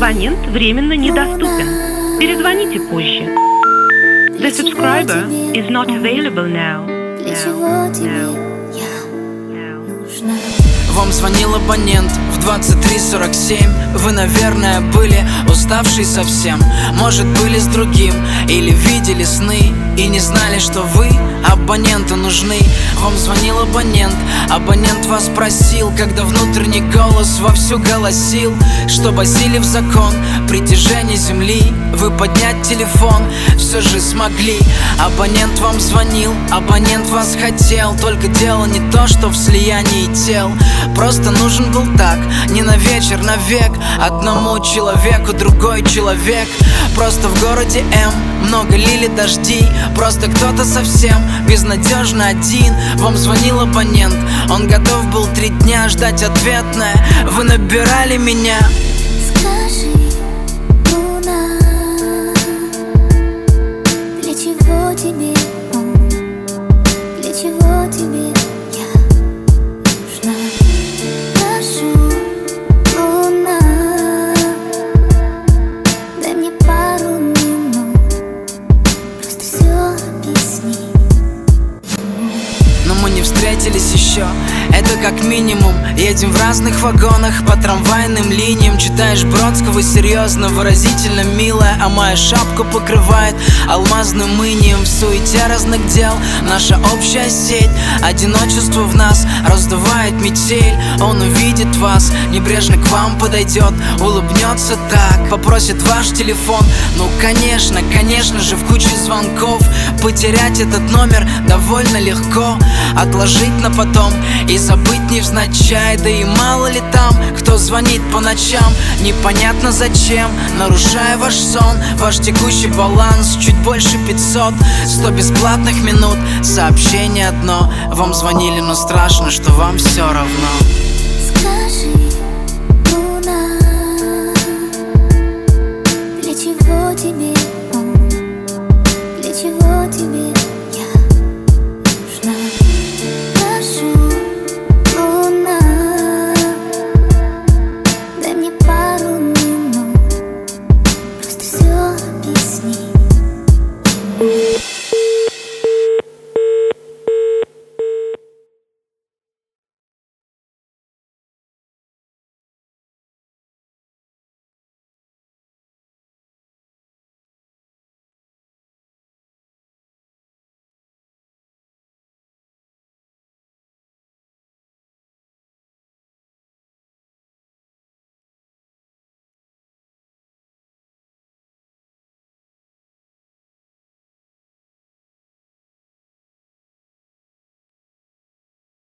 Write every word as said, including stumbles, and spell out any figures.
Абонент временно недоступен. Перезвоните позже. The subscriber is not available now. Now, now, now. Вам звонил абонент в двадцать три сорок семь. Вы, наверное, были уставшие совсем. Может, были с другим или видели сны и не знали, что вы абоненту нужны. Вам звонил абонент, абонент вас просил, когда внутренний голос вовсю голосил, что осилив закон притяжения земли, вы поднять телефон все же смогли. Абонент вам звонил, абонент вас хотел, только дело не то, что в слиянии тел. Просто нужен был так, не на вечер, на век. Одному человеку другой человек. Просто в городе М много лили дожди. Просто кто-то совсем безнадежно один. Вам звонил абонент, он готов был три дня ждать ответное. Вы набирали меня. Скажи, луна, для чего тебе он? Для чего тебе я нужна? Прошу, луна, дай мне пару минут, просто все объясни. Но мы не встретились еще, это как минимум. Едем в разных вагонах по трамвайным линиям. Читаешь Бродского серьезно, выразительно милая, а моя шапку покрывает алмазным инием. В суете разных дел наша общая сеть, одиночество в нас раздувает метель. Он увидит вас, небрежно к вам подойдет, улыбнется так, попросит ваш телефон. Ну конечно, конечно же, в куче звонков потерять этот номер довольно легко. Отложить на потом и забыть невзначай. Да и мало ли там, кто звонит по ночам, непонятно зачем, нарушая ваш сон, ваш текущий баланс чуть больше пятьсот. Сто бесплатных минут, сообщение одно. Вам звонили, но страшно, что вам все равно. Скажи,